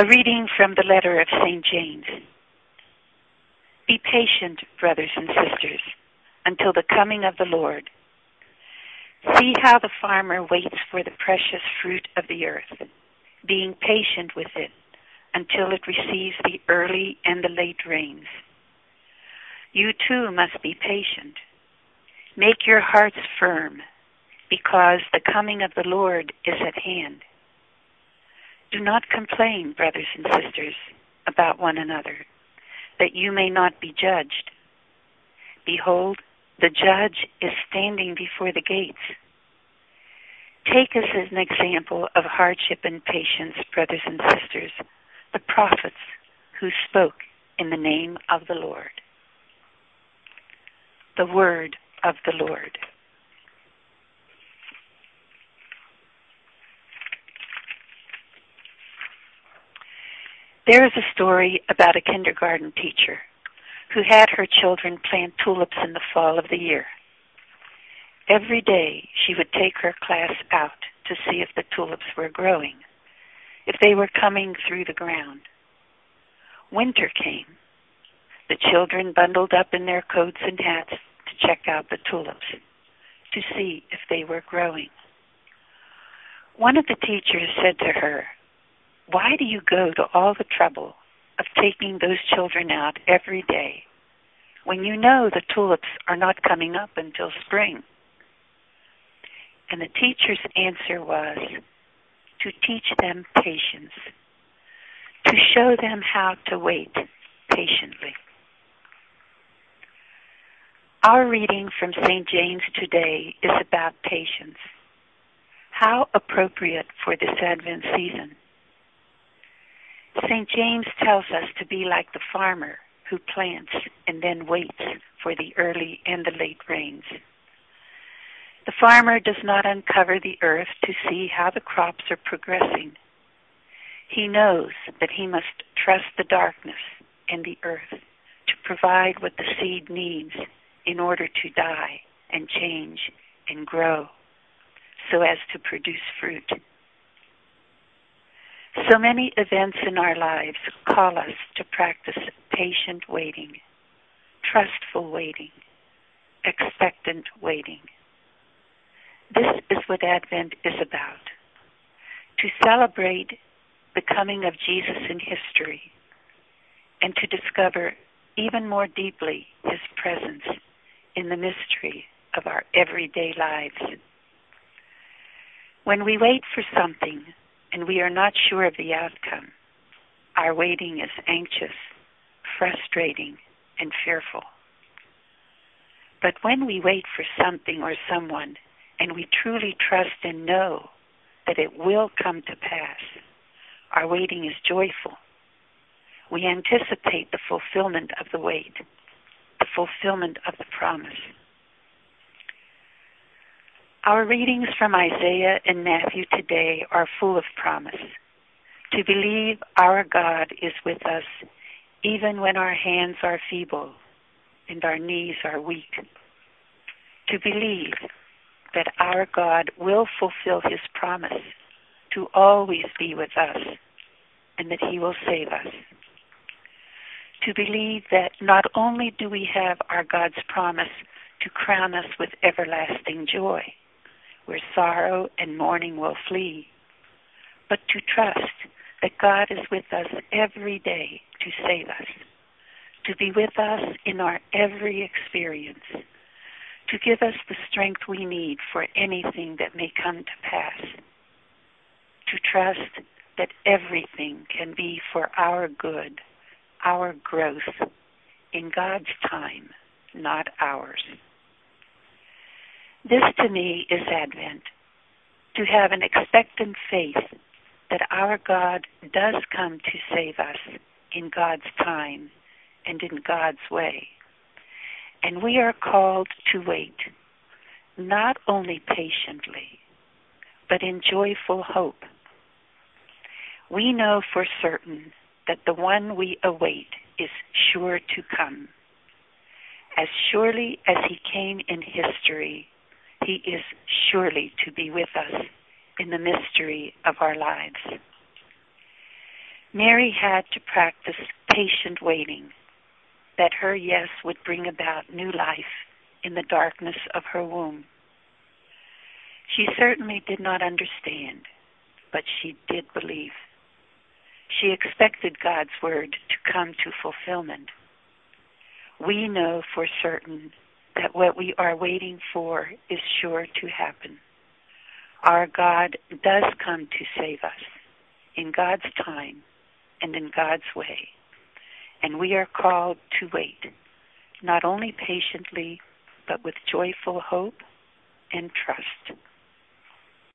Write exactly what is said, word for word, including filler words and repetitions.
A reading from the letter of Saint James. Be patient, brothers and sisters, until the coming of the Lord. See how the farmer waits for the precious fruit of the earth, being patient with it until it receives the early and the late rains. You too must be patient. Make your hearts firm, because the coming of the Lord is at hand. Do not complain, brothers and sisters, about one another, that you may not be judged. Behold, the judge is standing before the gates. Take us as an example of hardship and patience, brothers and sisters, the prophets who spoke in the name of the Lord. The word of the Lord. There is a story about a kindergarten teacher who had her children plant tulips in the fall of the year. Every day she would take her class out to see if the tulips were growing, if they were coming through the ground. Winter came. The children bundled up in their coats and hats to check out the tulips, to see if they were growing. One of the teachers said to her, "Why do you go to all the trouble of taking those children out every day when you know the tulips are not coming up until spring?" And the teacher's answer was, to teach them patience, to show them how to wait patiently. Our reading from Saint James today is about patience. How appropriate for this Advent season. Saint James tells us to be like the farmer who plants and then waits for the early and the late rains. The farmer does not uncover the earth to see how the crops are progressing. He knows that he must trust the darkness and the earth to provide what the seed needs in order to die and change and grow so as to produce fruit. So many events in our lives call us to practice patient waiting, trustful waiting, expectant waiting. This is what Advent is about, to celebrate the coming of Jesus in history and to discover even more deeply his presence in the mystery of our everyday lives. When we wait for something and we are not sure of the outcome, our waiting is anxious, frustrating, and fearful. But when we wait for something or someone and we truly trust and know that it will come to pass, our waiting is joyful. We anticipate the fulfillment of the wait, the fulfillment of the promise. Our readings from Isaiah and Matthew today are full of promise. To believe our God is with us even when our hands are feeble and our knees are weak. To believe that our God will fulfill his promise to always be with us and that he will save us. To believe that not only do we have our God's promise to crown us with everlasting joy, where sorrow and mourning will flee, but to trust that God is with us every day to save us, to be with us in our every experience, to give us the strength we need for anything that may come to pass, to trust that everything can be for our good, our growth, in God's time, not ours. This to me is Advent, to have an expectant faith that our God does come to save us in God's time and in God's way. And we are called to wait, not only patiently, but in joyful hope. We know for certain that the one we await is sure to come. As surely as he came in history, he is surely to be with us in the mystery of our lives. Mary had to practice patient waiting, that her yes would bring about new life in the darkness of her womb. She certainly did not understand, but she did believe. She expected God's word to come to fulfillment. We know for certain that what we are waiting for is sure to happen. Our God does come to save us in God's time and in God's way, and we are called to wait, not only patiently, but with joyful hope and trust.